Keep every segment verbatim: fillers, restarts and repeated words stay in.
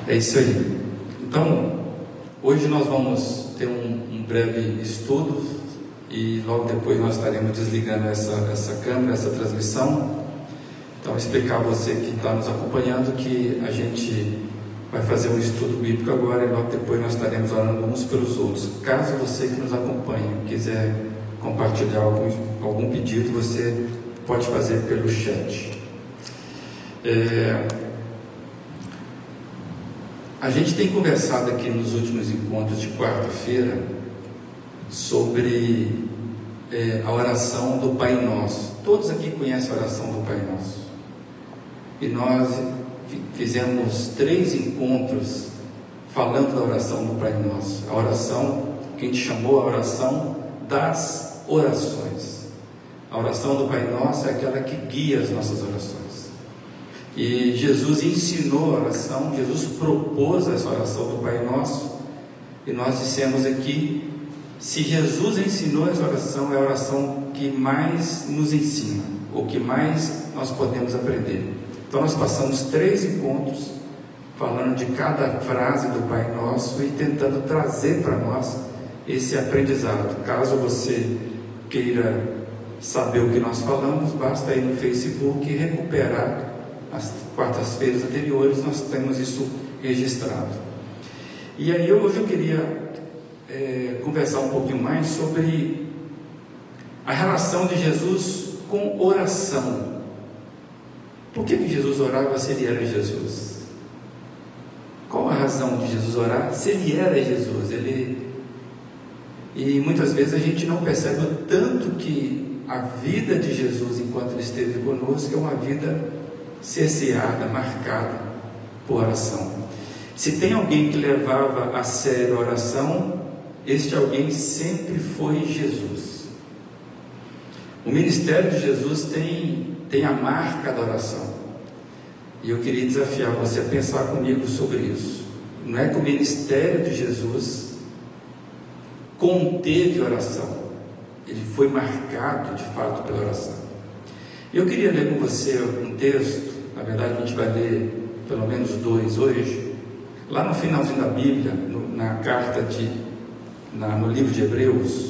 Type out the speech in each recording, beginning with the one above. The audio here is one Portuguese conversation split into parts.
É isso aí. Então, hoje nós vamos ter um, um breve estudo e logo depois nós estaremos desligando essa, essa câmera, essa transmissão. Então, explicar a você que está nos acompanhando que a gente vai fazer um estudo bíblico agora e logo depois nós estaremos orando uns pelos outros. Caso você que nos acompanha quiser compartilhar algum, algum pedido, você pode fazer pelo chat. É, a gente tem conversado aqui nos últimos encontros de quarta-feira sobre é, a oração do Pai Nosso. Todos aqui conhecem a oração do Pai Nosso. E nós fizemos três encontros falando da oração do Pai Nosso. A oração que a gente chamou a oração das orações. A oração do Pai Nosso é aquela que guia as nossas orações. E Jesus ensinou a oração, Jesus propôs essa oração do Pai Nosso. E nós dissemos aqui, se Jesus ensinou essa oração, é a oração que mais nos ensina, ou que mais nós podemos aprender. Então nós passamos três encontros falando de cada frase do Pai Nosso e tentando trazer para nós esse aprendizado. Caso você queira saber o que nós falamos, basta ir no Facebook e recuperar as quartas-feiras anteriores, nós temos isso registrado. E aí hoje eu queria é, conversar um pouquinho mais sobre a relação de Jesus com oração. Por que que Jesus orava se ele era Jesus? Qual a razão de Jesus orar se ele era Jesus? Ele... E muitas vezes a gente não percebe o tanto que a vida de Jesus enquanto ele esteve conosco é uma vida cerceada, marcada por oração. Se tem alguém que levava a sério a oração, este alguém sempre foi Jesus. O ministério de Jesus tem, tem a marca da oração. E eu queria desafiar você a pensar comigo sobre isso. Não é que o ministério de Jesus conteve oração, ele foi marcado de fato pela oração. Eu queria ler com você um texto, na verdade a gente vai ler pelo menos dois hoje, lá no finalzinho da Bíblia, no, na carta de, na, no livro de Hebreus,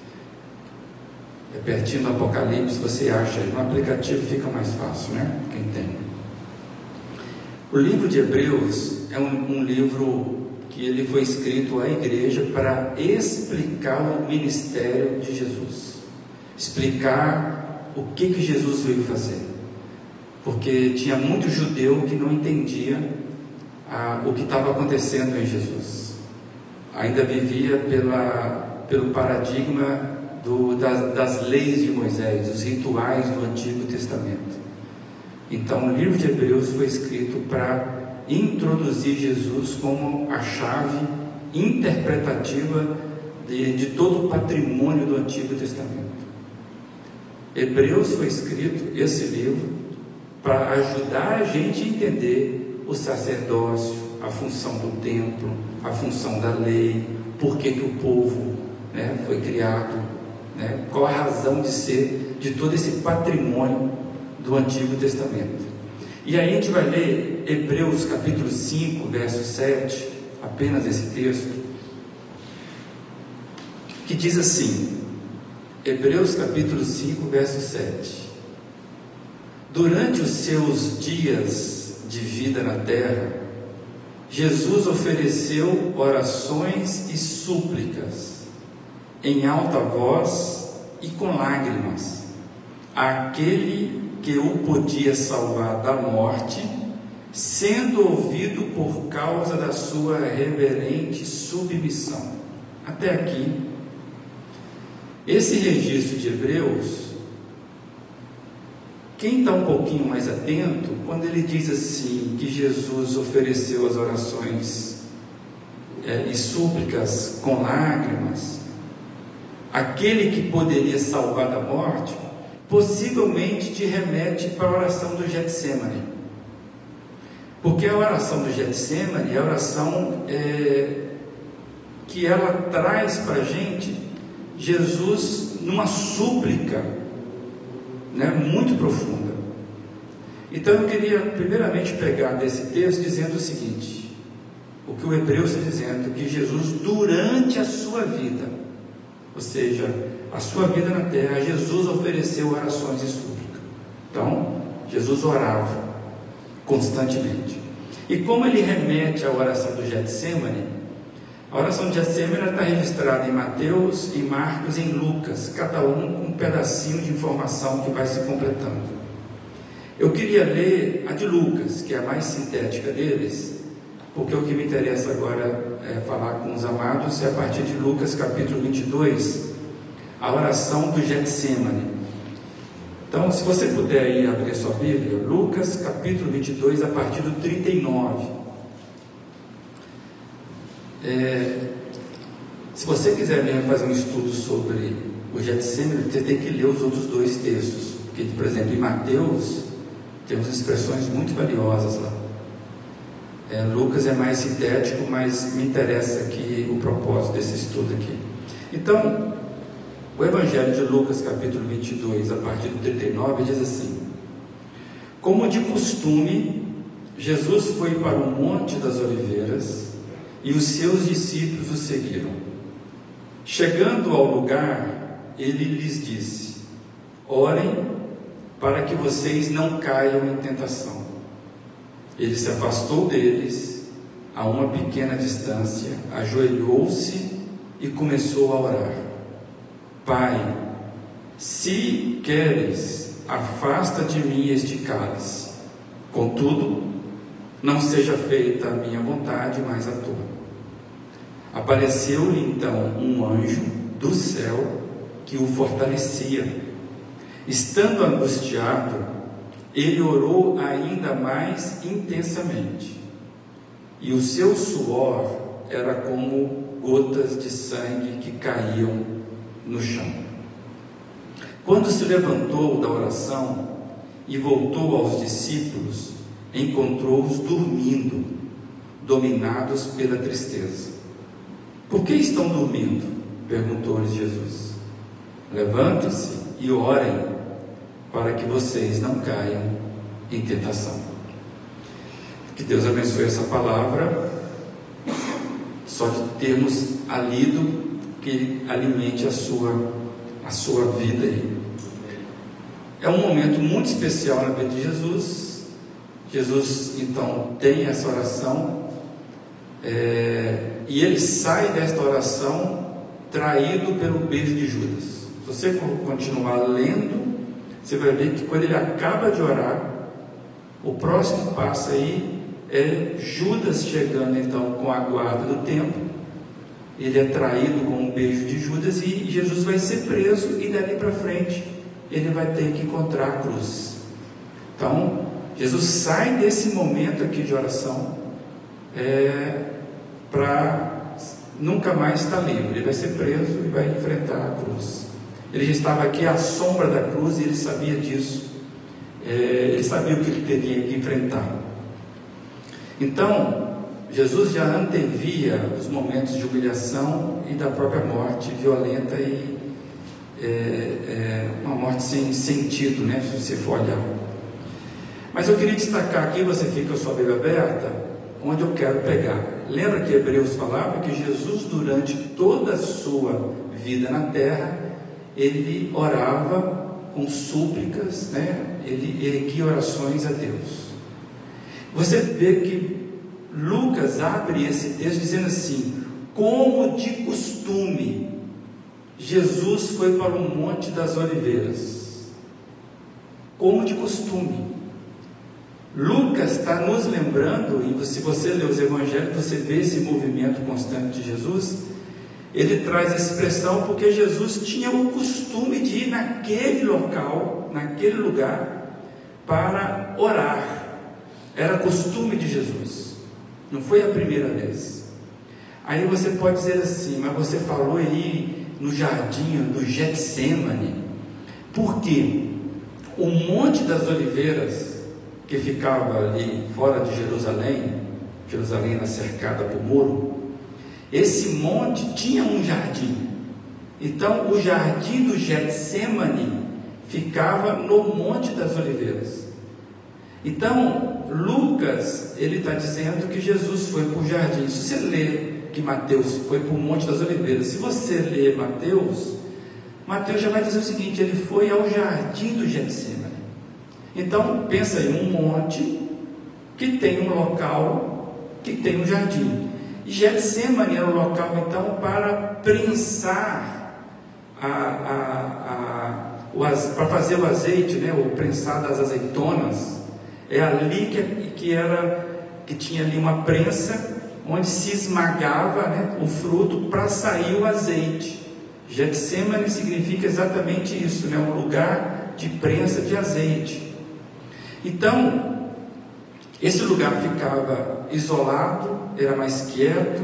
é pertinho do Apocalipse, você acha, no aplicativo fica mais fácil, né? Quem tem. O livro de Hebreus é um, um livro que ele foi escrito à igreja para explicar o ministério de Jesus, explicar o que que Jesus veio fazer, porque tinha muito judeu que não entendia ah, o que estava acontecendo em Jesus, ainda vivia pela, pelo paradigma do, das, das leis de Moisés, dos rituais do Antigo Testamento. Então o livro de Hebreus foi escrito para introduzir Jesus como a chave interpretativa de, de todo o patrimônio do Antigo Testamento. Hebreus foi escrito, esse livro, para ajudar a gente a entender o sacerdócio, a função do templo, a função da lei, por que que o povo, né, foi criado, né, qual a razão de ser de todo esse patrimônio do Antigo Testamento. E aí a gente vai ler Hebreus capítulo cinco, verso sete, apenas esse texto, que diz assim, Hebreus capítulo cinco, verso sete: durante os seus dias de vida na terra, Jesus ofereceu orações e súplicas, em alta voz e com lágrimas, àquele que o podia salvar da morte, sendo ouvido por causa da sua reverente submissão. Até aqui, esse registro de Hebreus, quem está um pouquinho mais atento, quando ele diz assim, que Jesus ofereceu as orações é, e súplicas com lágrimas, aquele que poderia salvar da morte, possivelmente te remete para a oração do Getsemane, porque a oração do Getsemane é a oração é, que ela traz para a gente Jesus numa súplica, né, muito profunda. Então eu queria primeiramente pegar desse texto dizendo o seguinte: que o hebreu está dizendo, que Jesus, durante a sua vida, ou seja, a sua vida na terra, Jesus ofereceu orações e súplica. Então, Jesus orava constantemente. E como ele remete à oração do Getsemane, a oração de Getsemane está registrada em Mateus, em Marcos e em Lucas, cada um com um pedacinho de informação que vai se completando. Eu queria ler a de Lucas, que é a mais sintética deles, porque o que me interessa agora é falar com os amados é a partir de Lucas capítulo vinte e dois, a oração do Getsemane. Então, se você puder aí abrir sua Bíblia, Lucas capítulo vinte e dois, a partir do trinta e nove. É, se você quiser mesmo fazer um estudo sobre o Getsemane, você tem que ler os outros dois textos, porque, por exemplo, em Mateus tem umas expressões muito valiosas lá. É, Lucas é mais sintético, mas me interessa aqui o propósito desse estudo aqui. Então, o Evangelho de Lucas, capítulo vinte e dois, a partir do trinta e nove, diz assim: como de costume, Jesus foi para o Monte das Oliveiras e os seus discípulos o seguiram. Chegando ao lugar, ele lhes disse: orem para que vocês não caiam em tentação. Ele se afastou deles a uma pequena distância, ajoelhou-se e começou a orar: Pai, se queres, afasta de mim este cálice. Contudo, não seja feita a minha vontade, mas a tua. Apareceu-lhe então um anjo do céu que o fortalecia. Estando angustiado, ele orou ainda mais intensamente, e o seu suor era como gotas de sangue que caíam no chão. Quando se levantou da oração e voltou aos discípulos, encontrou-os dormindo, dominados pela tristeza. Por que estão dormindo? Perguntou-lhes Jesus. Levantem-se e orem, para que vocês não caiam em tentação. Que Deus abençoe essa palavra. Só de termos a lido, que Ele alimente a sua, a sua vida aí. É um momento muito especial na vida de Jesus. Jesus então tem essa oração, é, e ele sai desta oração traído pelo beijo de Judas. Se você for continuar lendo, você vai ver que quando ele acaba de orar, o próximo passo aí é Judas chegando então com a guarda do templo. Ele é traído com um beijo de Judas e Jesus vai ser preso, e dali para frente ele vai ter que encontrar a cruz. Então Jesus sai desse momento aqui de oração é, para nunca mais estar livre. Ele vai ser preso e vai enfrentar a cruz. Ele já estava aqui à sombra da cruz e ele sabia disso. É, ele sabia o que ele teria que enfrentar. Então, Jesus já antevia os momentos de humilhação e da própria morte violenta e é, é, uma morte sem sentido, né, se você for olhar. Mas eu queria destacar aqui, você fica com a sua Bíblia aberta, onde eu quero pegar. Lembra que Hebreus falava que Jesus, durante toda a sua vida na terra, ele orava com súplicas, né? Ele erguia orações a Deus. Você vê que Lucas abre esse texto dizendo assim: como de costume, Jesus foi para o Monte das Oliveiras. Como de costume. Lucas está nos lembrando, e se você lê os evangelhos, você vê esse movimento constante de Jesus. Ele traz a expressão porque Jesus tinha o costume de ir naquele local, naquele lugar, para orar. Era costume de Jesus, não foi a primeira vez. Aí você pode dizer assim: mas você falou aí no jardim do Getsemane. Por quê? O Monte das Oliveiras, que ficava ali fora de Jerusalém, Jerusalém era cercada por muro, esse monte tinha um jardim. Então o jardim do Getsemane ficava no Monte das Oliveiras. Então, Lucas, ele está dizendo que Jesus foi para o jardim. Se você ler que Mateus foi para o Monte das Oliveiras, se você ler Mateus, Mateus já vai dizer o seguinte: ele foi ao jardim do Getsemane. Então, pensa aí, um monte que tem um local, que tem um jardim. E Getsemane era o local, então, para prensar, a, a, a, o, para fazer o azeite, né, o prensar das azeitonas. É ali que, que, era, que tinha ali uma prensa, onde se esmagava, né, o fruto para sair o azeite. Getsemane significa exatamente isso, né, um lugar de prensa de azeite. Então, esse lugar ficava isolado, era mais quieto,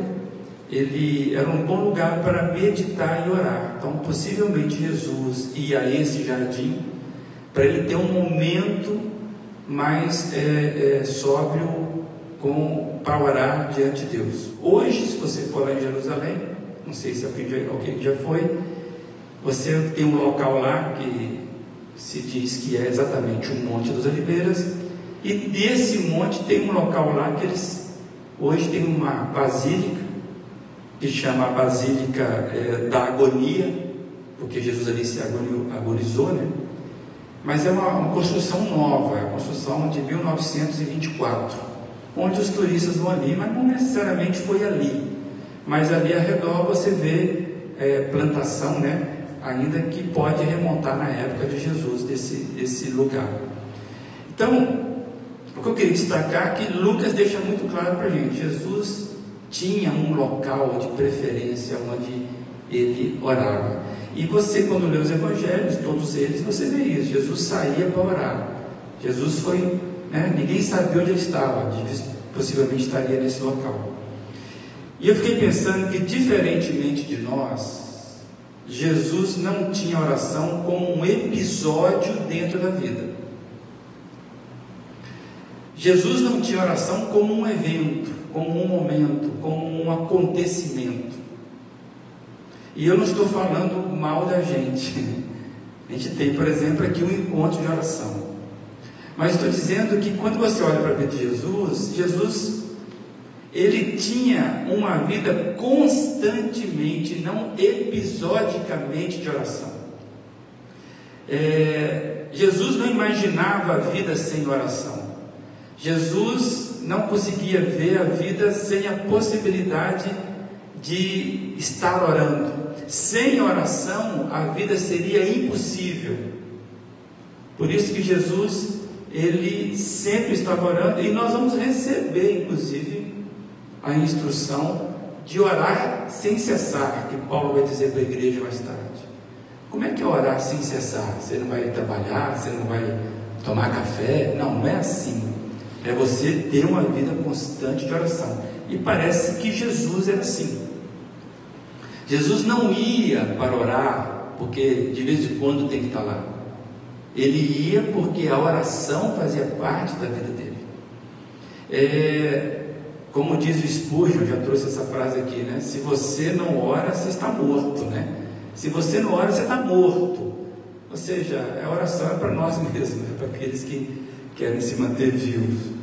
ele era um bom lugar para meditar e orar. Então, possivelmente Jesus ia a esse jardim para ele ter um momento mais é, é, sóbrio com, para orar diante de Deus. Hoje, se você for lá em Jerusalém, não sei se alguém já foi, você tem um local lá que se diz que é exatamente o Monte das Oliveiras, e desse monte tem um local lá que eles hoje tem uma basílica que chama a Basílica é, da Agonia, porque Jesus ali se agonizou, né? Mas é uma, uma construção nova, é uma construção de mil novecentos e vinte e quatro, onde os turistas vão ali, mas não necessariamente foi ali, mas ali ao redor você vê é, plantação, né? Ainda que pode remontar na época de Jesus, desse, desse lugar. Então, o que eu queria destacar é que Lucas deixa muito claro para a gente: Jesus tinha um local de preferência onde ele orava. E você, quando lê os evangelhos, todos eles, você vê isso: Jesus saía para orar. Jesus foi, né, ninguém sabia onde ele estava, possivelmente estaria nesse local. E eu fiquei pensando que, diferentemente de nós, Jesus não tinha oração como um episódio dentro da vida. Jesus não tinha oração como um evento, como um momento, como um acontecimento. E eu não estou falando mal da gente. A gente tem, por exemplo, aqui um encontro de oração. Mas estou dizendo que quando você olha para a vida de Jesus, Jesus, ele tinha uma vida constantemente, não episodicamente, de oração. É, Jesus não imaginava a vida sem oração. Jesus não conseguia ver a vida sem a possibilidade de estar orando. Sem oração, a vida seria impossível. Por isso que Jesus, ele sempre estava orando, e nós vamos receber, inclusive, a instrução de orar sem cessar, que Paulo vai dizer para a igreja mais tarde. Como é que é orar sem cessar? Você não vai trabalhar, você não vai tomar café? Não, não é assim. É você ter uma vida constante de oração. E parece que Jesus era assim. Jesus não ia para orar porque de vez em quando tem que estar lá. Ele ia porque a oração fazia parte da vida dele. É, como diz o Spurgeon, já trouxe essa frase aqui, né? Se você não ora, você está morto, né? Se você não ora, você está morto. Ou seja, a oração é para nós mesmos, é para aqueles que querem se manter vivos.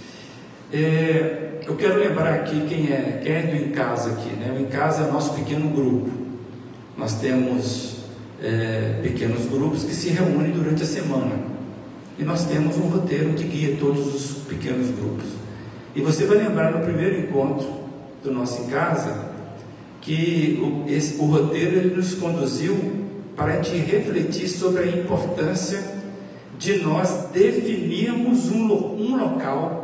É, eu quero lembrar aqui quem é, quem é do Em Casa aqui, né? O Em Casa é o nosso pequeno grupo. Nós temos é, pequenos grupos que se reúnem durante a semana. E nós temos um roteiro que guia todos os pequenos grupos. E você vai lembrar no primeiro encontro do nosso Em Casa que o, esse, o roteiro ele nos conduziu para a gente refletir sobre a importância de nós definirmos um, um local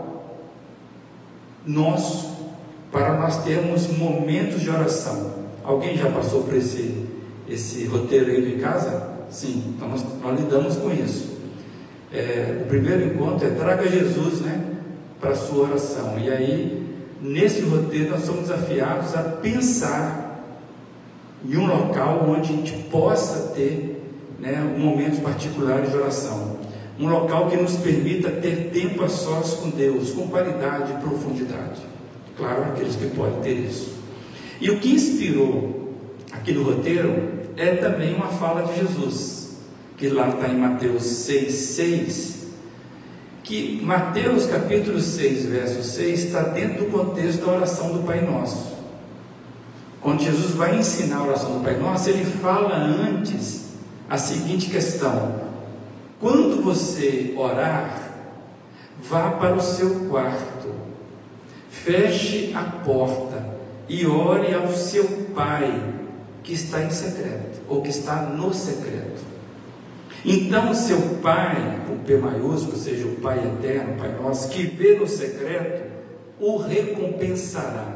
nosso para nós termos momentos de oração. Alguém já passou por esse, esse roteiro aí em casa? Sim, então nós, nós lidamos com isso. É, o primeiro encontro é traga Jesus, né, para a sua oração. E aí, nesse roteiro, nós somos desafiados a pensar em um local onde a gente possa ter, né, momentos particulares de oração. Um local que nos permita ter tempo a sós com Deus, com qualidade e profundidade. Claro, aqueles que podem ter isso. E o que inspirou aquele roteiro é também uma fala de Jesus, que lá está em Mateus seis, seis, que Mateus capítulo seis, verso seis, está dentro do contexto da oração do Pai Nosso. Quando Jesus vai ensinar a oração do Pai Nosso, ele fala antes a seguinte questão: quando você orar, vá para o seu quarto, feche a porta e ore ao seu Pai que está em secreto, ou que está no secreto. Então o seu Pai, com P maiúsculo, ou seja, o Pai eterno, o Pai nosso, que vê no secreto, o recompensará.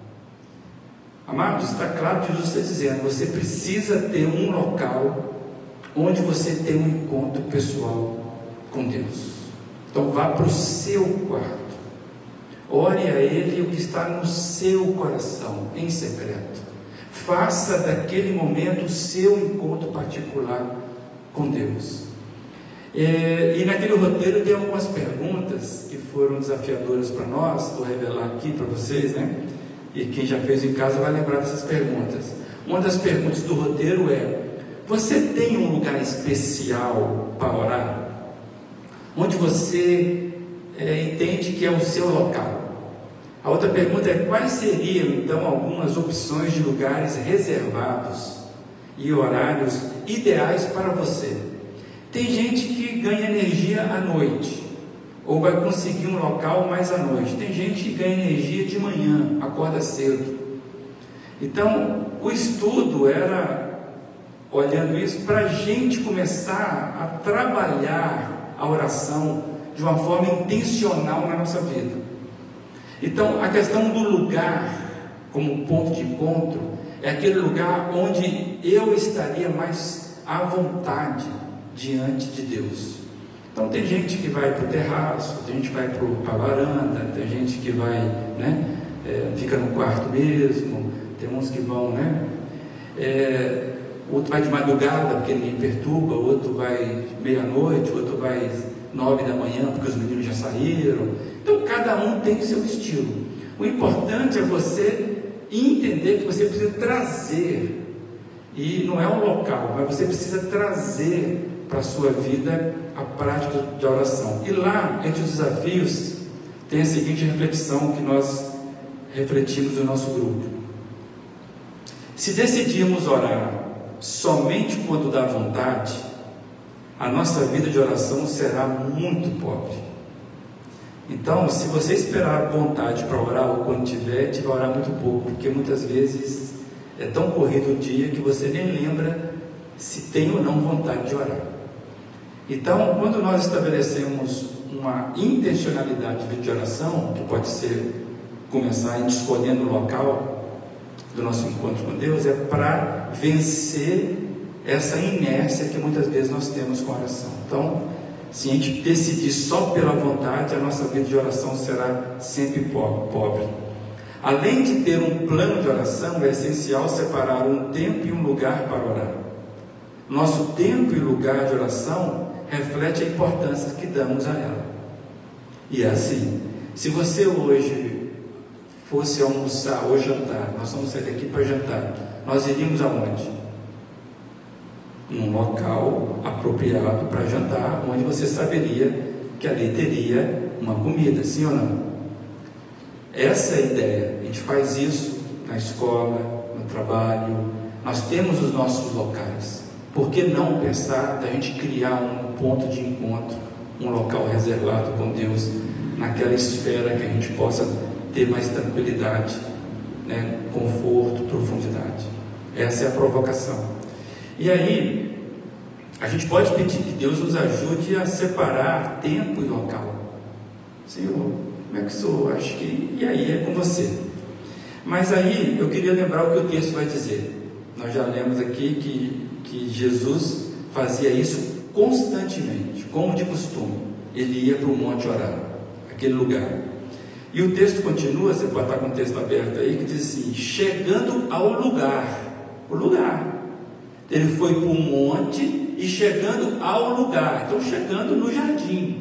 Amados, está claro que Jesus está dizendo: você precisa ter um local onde você tem um encontro pessoal com Deus. Então vá para o seu quarto, ore a Ele o que está no seu coração, em secreto. Faça daquele momento o seu encontro particular com Deus. É, e naquele roteiro tem algumas perguntas que foram desafiadoras para nós. Vou revelar aqui para vocês, né? E quem já fez em casa vai lembrar dessas perguntas. Uma das perguntas do roteiro é: você tem um lugar especial para orar? Onde você é, entende que é o seu local? A outra pergunta é: quais seriam então algumas opções de lugares reservados e horários ideais para você? Tem gente que ganha energia à noite, ou vai conseguir um local mais à noite. Tem gente que ganha energia de manhã, acorda cedo. Então, o estudo era, olhando isso, para a gente começar a trabalhar a oração de uma forma intencional na nossa vida. Então, a questão do lugar como ponto de encontro é aquele lugar onde eu estaria mais à vontade diante de Deus. Então tem gente que vai para o terraço, tem gente que vai para a varanda, tem gente que vai, né, é, fica no quarto mesmo, tem uns que vão, né, é, outro vai de madrugada porque ninguém perturba, outro vai meia-noite, outro vai nove da manhã porque os meninos já saíram. Então cada um tem o seu estilo. O importante é você entender que você precisa trazer, e não é um local, mas você precisa trazer para a sua vida a prática de oração. E lá, entre os desafios, tem a seguinte reflexão que nós refletimos no nosso grupo: se decidirmos orar somente quando dá vontade, a nossa vida de oração será muito pobre. Então, se você esperar vontade para orar, ou quando tiver, te vai orar muito pouco, porque muitas vezes é tão corrido o dia que você nem lembra se tem ou não vontade de orar. Então, quando nós estabelecemos uma intencionalidade de vida de oração, que pode ser começar escolhendo o local do nosso encontro com Deus, é para vencer essa inércia que muitas vezes nós temos com a oração. Então, se a gente decidir só pela vontade, a nossa vida de oração será sempre pobre. Além de ter um plano de oração, é essencial separar um tempo e um lugar para orar. Nosso tempo e lugar de oração reflete a importância que damos a ela. E é assim: se você hoje fosse almoçar ou jantar, nós vamos sair daqui para jantar, nós iríamos aonde? Num local apropriado para jantar, onde você saberia que ali teria uma comida, sim ou não? Essa é a ideia. A gente faz isso na escola, no trabalho, nós temos os nossos locais. Por que não pensar da gente criar um ponto de encontro, um local reservado com Deus, naquela esfera que a gente possa ter mais tranquilidade, né, conforto, profundidade? Essa é a provocação. E aí, a gente pode pedir que Deus nos ajude a separar tempo e local. Senhor, como é que sou? Acho que... E aí é com você. Mas aí, eu queria lembrar o que o texto vai dizer. Nós já lemos aqui que, que Jesus fazia isso constantemente, como de costume. Ele ia para o monte orar, aquele lugar. E o texto continua, você pode estar com o texto aberto aí, que diz assim: chegando ao lugar, o lugar. Ele foi para o monte e chegando ao lugar, então chegando no jardim,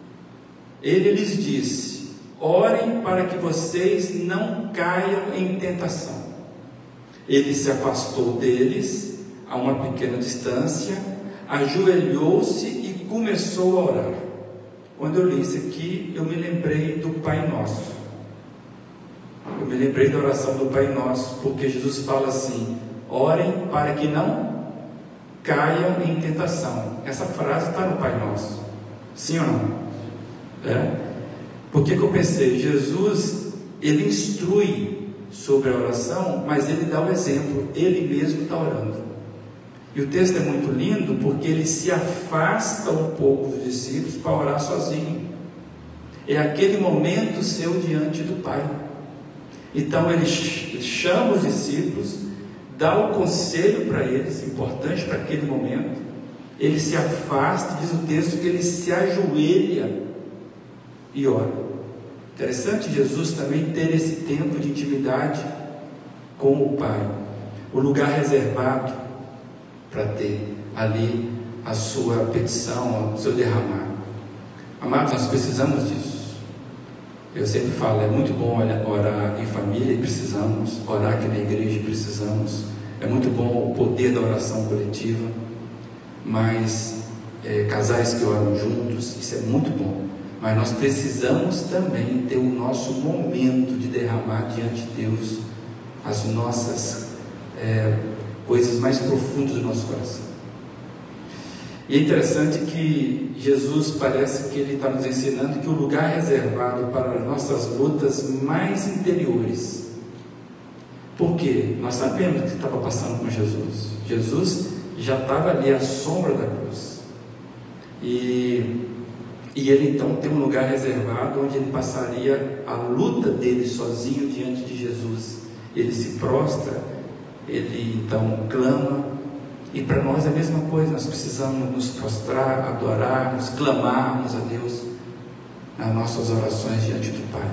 ele lhes disse: orem para que vocês não caiam em tentação. Ele se afastou deles a uma pequena distância, ajoelhou-se e começou a orar. quando eu li isso aqui, eu me lembrei do Pai Nosso. Eu me lembrei da oração do Pai Nosso, porque Jesus fala assim: orem para que não caiam em tentação. Essa frase está no Pai Nosso, sim ou não? É? Por que que eu pensei? Jesus, ele instrui sobre a oração, mas ele dá o exemplo, ele mesmo está orando. E o texto é muito lindo, porque ele se afasta um pouco dos discípulos para orar sozinho. É aquele momento seu diante do Pai. Então ele chama os discípulos, dá o conselho para eles, importante para aquele momento. Ele se afasta, diz o texto que ele se ajoelha e ora. Interessante Jesus também ter esse tempo de intimidade com o Pai, o lugar reservado para ter ali a sua petição, o seu derramar. Amados, nós precisamos disso. Eu sempre falo, é muito bom orar em família, e precisamos orar aqui na igreja, precisamos. É muito bom o poder da oração coletiva, mas é, casais que oram juntos, isso é muito bom. Mas nós precisamos também ter o nosso momento de derramar diante de Deus as nossas é, coisas mais profundas do nosso coração. E é interessante que Jesus parece que ele está nos ensinando que o lugar reservado para as nossas lutas mais interiores. Por quê? Nós sabemos o que estava passando com Jesus. Jesus já estava ali à sombra da cruz. E, e ele então tem um lugar reservado onde ele passaria a luta dele sozinho diante de Jesus. Ele se prostra, ele então clama. E para nós é a mesma coisa, nós precisamos nos prostrar, adorarmos, clamarmos a Deus nas nossas orações diante do Pai.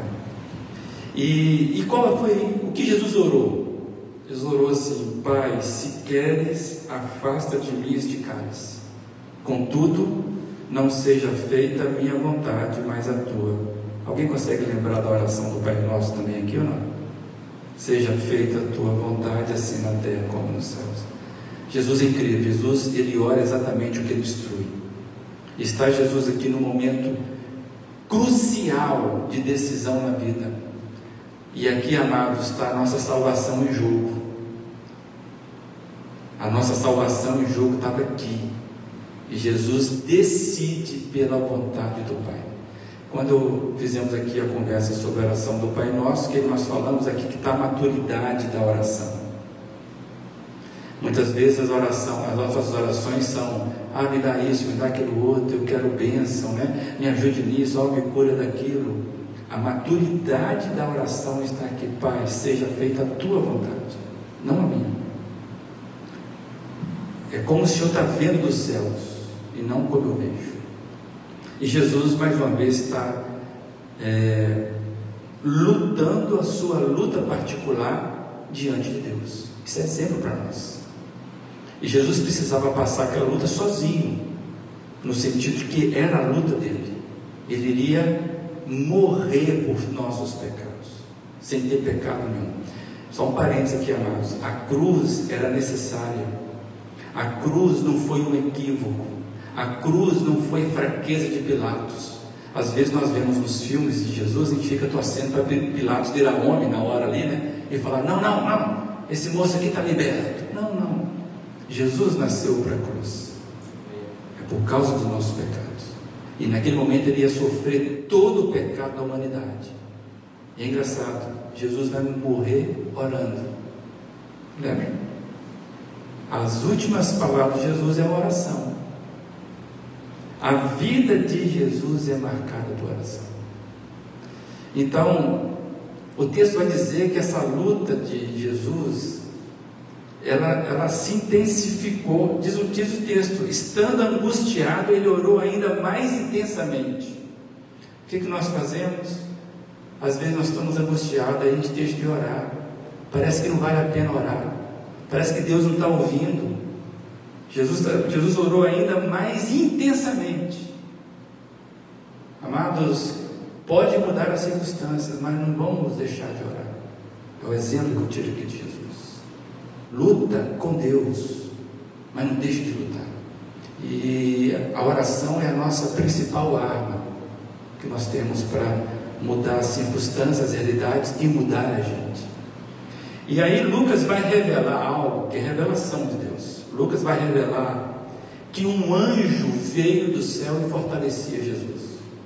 E, e qual foi o que Jesus orou? Jesus orou assim: Pai, se queres, afasta de mim este cálice, contudo, não seja feita a minha vontade, mas a tua. Alguém consegue lembrar da oração do Pai Nosso também aqui ou não? Seja feita a tua vontade, assim na terra como nos céus. Jesus é incrível. Jesus, ele ora exatamente o que ele instrui. Está Jesus aqui no momento crucial de decisão na vida. E aqui, amados, está a nossa salvação em jogo. A nossa salvação em jogo estava aqui. E Jesus decide pela vontade do Pai. Quando fizemos aqui a conversa sobre a oração do Pai Nosso, que nós falamos aqui que está a maturidade da oração. Muitas vezes as, oração, as nossas orações são: ah, me dá isso, me dá aquilo outro, eu quero bênção, né? Me ajude nisso, ó, me cura daquilo. A maturidade da oração está aqui: Pai, seja feita a tua vontade, não a minha. É como se eu está vendo dos céus e não como eu vejo. E Jesus mais uma vez está é, lutando a sua luta particular diante de Deus. Isso é exemplo para nós. E Jesus precisava passar aquela luta sozinho, no sentido de que era a luta dele. Ele iria morrer por nossos pecados, sem ter pecado nenhum. Só um parênteses aqui, amados: a cruz era necessária. A cruz não foi um equívoco. A cruz não foi fraqueza de Pilatos. Às vezes nós vemos nos filmes de Jesus, a gente fica torcendo para Pilatos virar homem na hora ali, né? E falar: não, não, não, esse moço aqui está liberto. Não, não. Jesus nasceu para a cruz. É por causa dos nossos pecados. E naquele momento ele ia sofrer todo o pecado da humanidade. E é engraçado, Jesus vai morrer orando. Lembra? As últimas palavras de Jesus é a oração. A vida de Jesus é marcada por oração. Então, o texto vai dizer que essa luta de Jesus, ela, ela se intensificou. Diz o, diz o texto: estando angustiado, ele orou ainda mais intensamente. O que, que nós fazemos? Às vezes nós estamos angustiados, aí a gente deixa de orar. Parece que não vale a pena orar. Parece que Deus não está ouvindo. Jesus, Jesus orou ainda mais intensamente. Amados, pode mudar as circunstâncias, mas não vamos deixar de orar. É o exemplo que eu tiro aqui de Jesus. Luta com Deus, mas não deixe de lutar. E a oração é a nossa principal arma que nós temos para mudar as circunstâncias, as realidades e mudar a gente. E aí Lucas vai revelar algo que é revelação de Deus. Lucas vai revelar que um anjo veio do céu e fortalecia Jesus.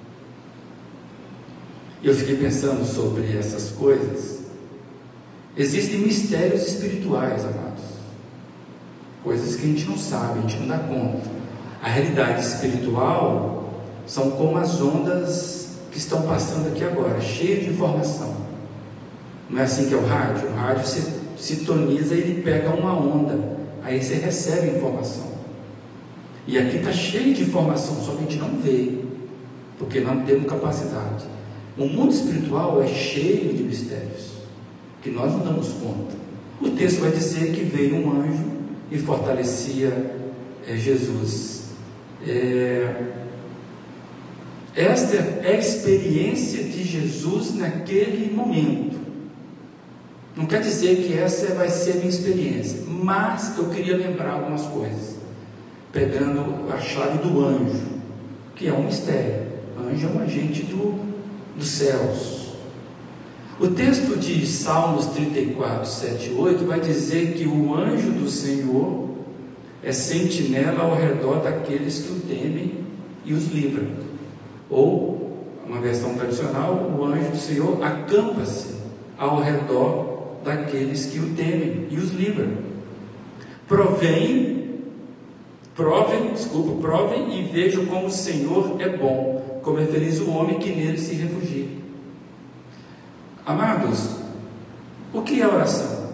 E eu fiquei pensando sobre essas coisas. Existem mistérios espirituais, amados, coisas que a gente não sabe, a gente não dá conta. A realidade espiritual são como as ondas que estão passando aqui agora, cheio de informação. Não é assim que é o rádio? O rádio se sintoniza e ele pega uma onda, aí você recebe informação. E aqui está cheio de informação, só que a gente não vê, porque não temos capacidade. O mundo espiritual é cheio de mistérios, que nós não damos conta. O texto vai dizer que veio um anjo e fortalecia é, Jesus. É, esta é a experiência de Jesus naquele momento. Não quer dizer que essa vai ser a minha experiência, mas eu queria lembrar algumas coisas, pegando a chave do anjo, que é um mistério. O anjo é um agente do, dos céus. O texto de Salmos trinta e quatro, sete e oito vai dizer que o anjo do Senhor é sentinela ao redor daqueles que o temem e os livra. Ou, uma versão tradicional, o anjo do Senhor acampa-se ao redor daqueles que o temem e os livra. Provém, provem, desculpa, provem e vejam como o Senhor é bom, como é feliz o homem que nele se refugia. Amados, o que é oração?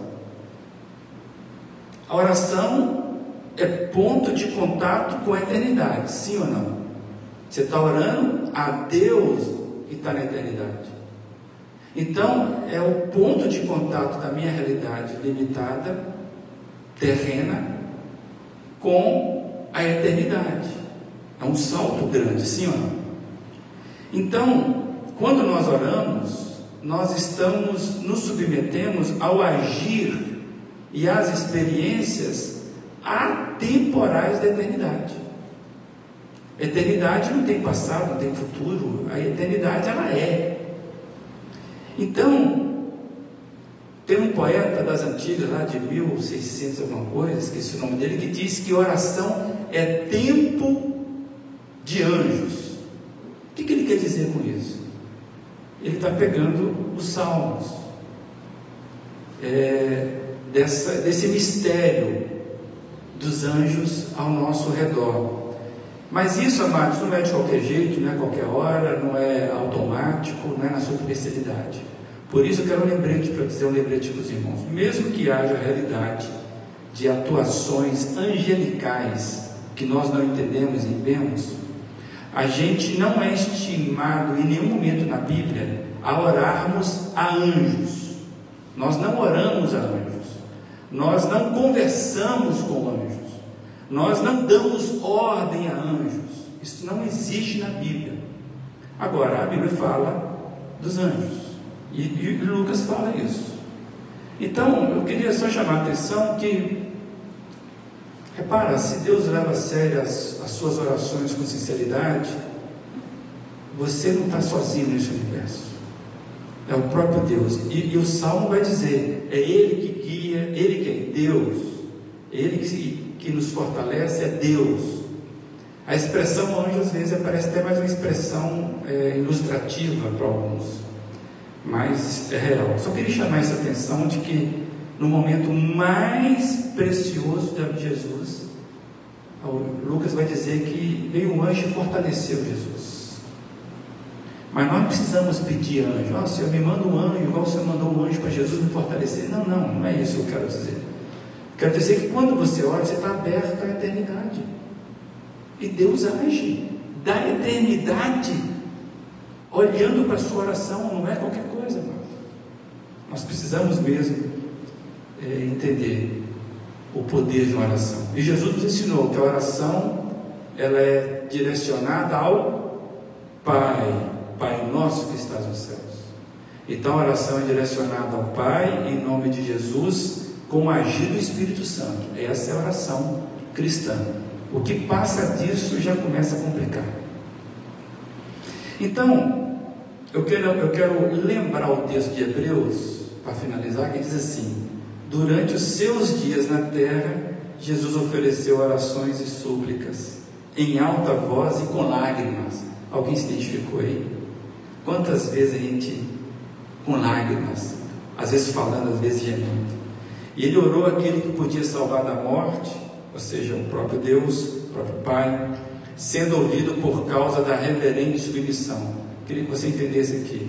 A oração é ponto de contato com a eternidade, sim ou não? Você está orando a Deus que está na eternidade. Então, é o ponto de contato da minha realidade limitada, terrena, com a eternidade. É um salto grande, sim ou não? Então, quando nós oramos, nós estamos, nos submetemos ao agir e às experiências atemporais da eternidade. Eternidade não tem passado, não tem futuro. A eternidade, ela é. Então, tem um poeta das antigas, lá de mil e seiscentos alguma coisa, esqueci o nome dele, que diz que oração é tempo de anjos. O que, que ele quer dizer com isso? Ele está pegando os salmos, é, dessa, desse mistério dos anjos ao nosso redor. Mas isso, amados, não é de qualquer jeito, não é qualquer hora, não é automático, não é na sua especialidade. Por isso eu quero um lembrete para dizer um lembrete para os irmãos. Mesmo que haja realidade de atuações angelicais que nós não entendemos e vemos, a gente não é estimado em nenhum momento na Bíblia a orarmos a anjos. Nós não oramos a anjos, nós não conversamos com anjos, nós não damos ordem a anjos. Isso não existe na Bíblia. Agora, a Bíblia fala dos anjos, e, e Lucas fala isso. Então, eu queria só chamar a atenção que, repara, se Deus leva a sério as, as suas orações com sinceridade, você não está sozinho nesse universo. É o próprio Deus. E, e o Salmo vai dizer, é Ele que guia, Ele que é Deus, Ele que, que nos fortalece, é Deus. A expressão anjo às vezes parece até mais uma expressão é, ilustrativa para alguns, mas é real. Só queria chamar essa atenção de que no momento mais precioso da vida de Jesus, o Lucas vai dizer que veio um anjo e fortaleceu Jesus. Mas nós não precisamos pedir anjo. Ah, Senhor, me manda um anjo, igual o Senhor mandou um anjo para Jesus me fortalecer. Não, não, não é isso que eu quero dizer. Quero dizer que quando você ora, você está aberto à eternidade. E Deus age da eternidade, olhando para a sua oração. Não é qualquer coisa, irmão. Nós precisamos mesmo é, entender o poder de uma oração. E Jesus nos ensinou que a oração, ela é direcionada ao Pai, Pai nosso que estás nos céus. Então a oração é direcionada ao Pai, em nome de Jesus, com o agir do Espírito Santo. Essa é a oração cristã. O que passa disso já começa a complicar. Então, eu quero, eu quero lembrar o texto de Hebreus, para finalizar, que diz assim: durante os seus dias na terra, Jesus ofereceu orações e súplicas, em alta voz e com lágrimas. Alguém se identificou aí? Quantas vezes a gente, com lágrimas, às vezes falando, às vezes gemendo. E ele orou aquele que podia salvar da morte, ou seja, o próprio Deus, o próprio Pai, sendo ouvido por causa da reverente submissão. Queria que você entendesse aqui.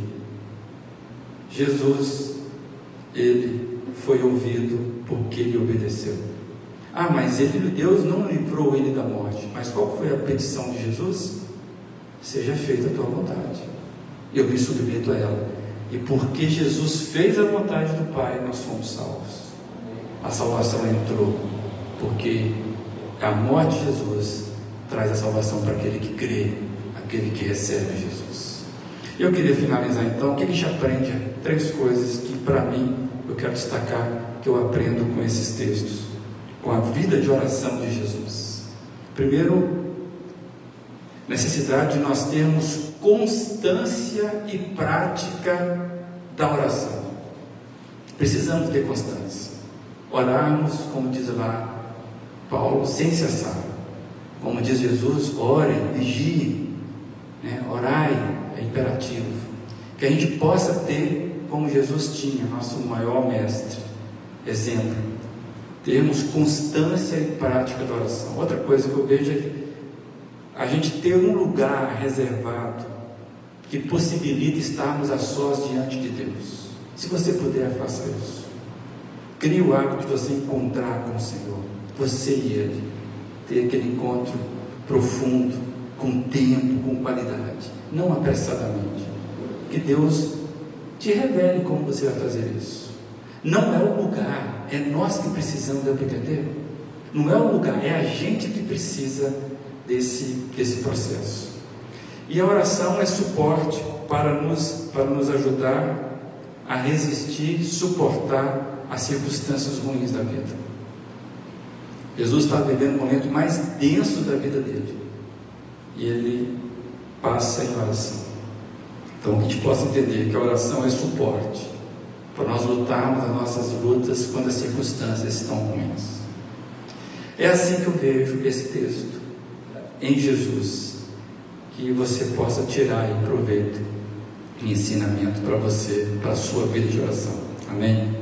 Jesus, ele foi ouvido porque ele obedeceu. Ah, mas ele, Deus não livrou ele da morte. Mas qual foi a petição de Jesus? Seja feita a tua vontade. Eu me submeto a ela. E porque Jesus fez a vontade do Pai, nós fomos salvos. A salvação entrou, porque a morte de Jesus traz a salvação para aquele que crê, aquele que recebe Jesus. Eu queria finalizar então. O que a gente aprende? Três coisas que para mim eu quero destacar, que eu aprendo com esses textos, com a vida de oração de Jesus. Primeiro, necessidade de nós termos constância e prática da oração. Precisamos ter constância. Orarmos, como diz lá Paulo, sem cessar. Como diz Jesus, orem, vigiem, né? Orai, é imperativo. Que a gente possa ter, como Jesus tinha, nosso maior mestre, exemplo, termos constância e prática da oração. Outra coisa que eu vejo é a gente ter um lugar reservado que possibilita estarmos a sós diante de Deus. Se você puder, faça isso. Crie o hábito de você encontrar com o Senhor, você e Ele, ter aquele encontro profundo, com tempo, com qualidade, não apressadamente. Que Deus te revele como você vai fazer isso. Não é o lugar, é nós que precisamos, deu para entender? Não é o lugar, é a gente que precisa desse, desse processo. E a oração é suporte para nos, para nos ajudar a resistir, suportar as circunstâncias ruins da vida. Jesus está vivendo o momento mais denso da vida dele, e ele passa em oração. Então, que a gente possa entender que a oração é suporte para nós lutarmos as nossas lutas quando as circunstâncias estão ruins. É assim que eu vejo esse texto em Jesus, que você possa tirar em proveito e ensinamento para você, para a sua vida de oração. Amém?